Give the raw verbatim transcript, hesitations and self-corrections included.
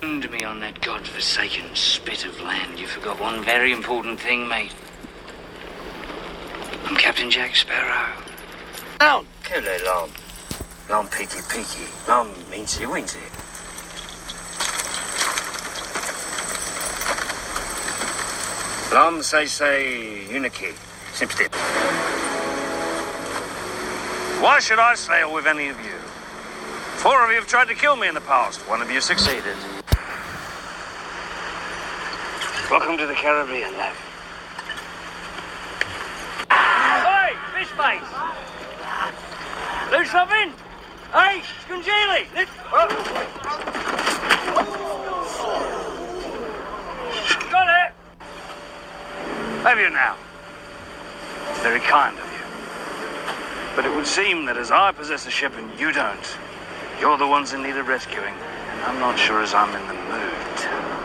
To me on that godforsaken spit of land, you forgot one very important thing, mate. I'm Captain Jack Sparrow. Down! Kill it, Lom. Lom peaky peaky. Lom meansy weensy. Lom say say uniki. Simpstip. Why should I sail with any of you? Four of you have tried to kill me in the past. One of you succeeded. Welcome to the Caribbean, lad. Hey, fish face! Do something? Hey, Scungili! Let... Oh. Got it! Have you now? Very kind of you. But it would seem that as I possess a ship and you don't, you're the ones in need of rescuing, and I'm not sure as I'm in the mood.